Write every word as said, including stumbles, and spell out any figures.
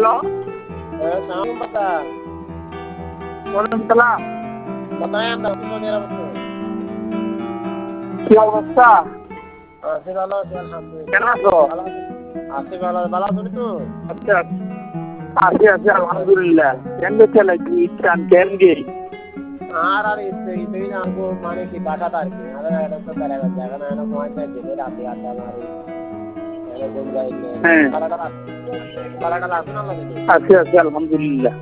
Hello Assalamualaikum bata. ওয়ালাইকুম সালাম Batayan daw kung nila mo. কি অবস্থা Asi ভালো আছি আলহামদুলিল্লাহ। কেমন আছো ভালো আছি। আছি ভালো ভালো আছো তো? আচ্ছা আছি আছি আলহামদুলিল্লাহ কেমনে চালাইছি ইচ্ছান কেন গে আর আর ইচ্ছে ইচ্ছে জানবো মানে কি বাসা তার কি আরে এটা তো তারা জায়গা না না মই তাই দিলে রাতে আড্ডা মারি এনে ঘুম যাইলে হ্যাঁ বালাটা বালাটা লাগবে না লাগে আছি আছি আলহামদুলিল্লাহ